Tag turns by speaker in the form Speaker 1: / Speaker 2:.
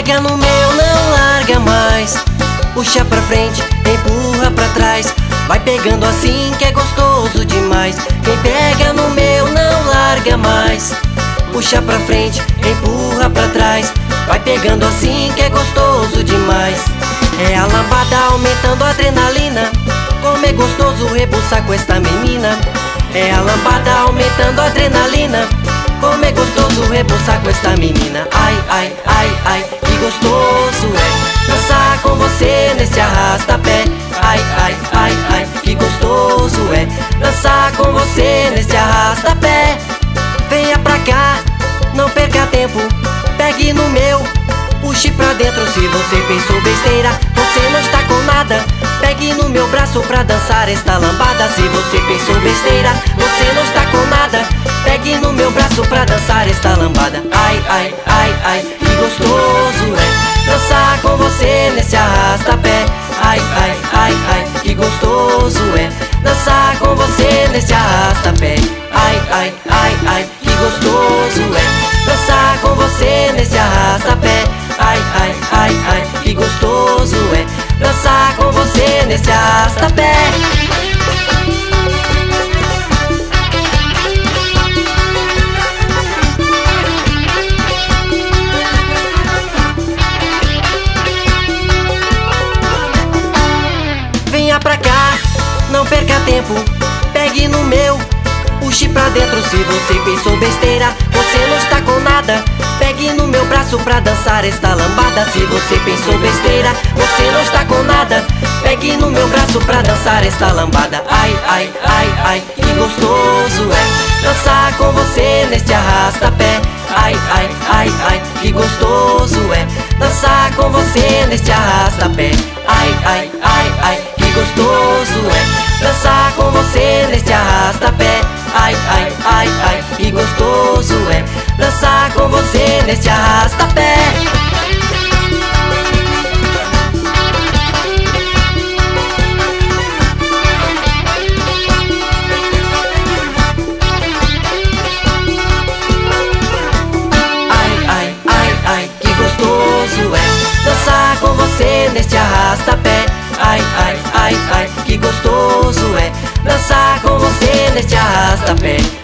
Speaker 1: pega no meu, não larga mais. Puxa pra frente, empurra pra trás. Vai pegando assim que é gostoso demais. Quem pega no meu não larga mais. Puxa pra frente, empurra pra trás. Vai pegando assim que é gostoso demais. É a lambada aumentando a adrenalina. Como é gostoso rebuçar com esta menina. É a lambada aumentando a adrenalina. Como é gostoso rebuçar com esta menina. Ai, ai, ai, ai, que gostoso é dançar com você nesse arrasta-pé. Ai, ai, ai, ai, que gostoso é dançar com você nesse arrasta-pé. Venha pra cá, não perca tempo, pegue no meu, puxe pra dentro. Se você pensou besteira, você não está com nada. Pegue no meu braço pra dançar esta lambada. Se você pensou besteira, você não está com nada. Pegue no meu braço pra dançar esta lambada. Ai, ai, ai, ai, que gostoso é dançar com você nesse arrasta-pé. Ai, ai, ai, ai, que gostoso é dançar com você nesse arrasta-pé. Ai, ai, ai, ai, que gostoso é dançar com você nesse arrasta-pé. Ai, ai, ai, ai, que gostoso é dançar com você nesse arrasta-pé. Venha pra cá, não perca tempo, pegue no meu, puxe pra dentro. Se você pensou besteira, você não está com nada. Pegue no meu braço pra dançar esta lambada. Se você pensou besteira, você não está com nada. Pegue no meu braço pra dançar esta lambada. Ai, ai, ai, ai, que gostoso é dançar com você neste arrasta-pé. Ai, ai, ai, ai, que gostoso é dançar com você neste arrasta-pé. Ai, ai, ai, ai, que gostoso é dançar com você neste arrasta-pé. Ai, ai, ai, ai, que gostoso é dançar com você neste arrasta-pé. Ai, ai, ai, ai, que gostoso é dançar com você neste arrasta-pé. Ai, ai, ai, ai, que gostoso é dançar com você neste arrasta-pé.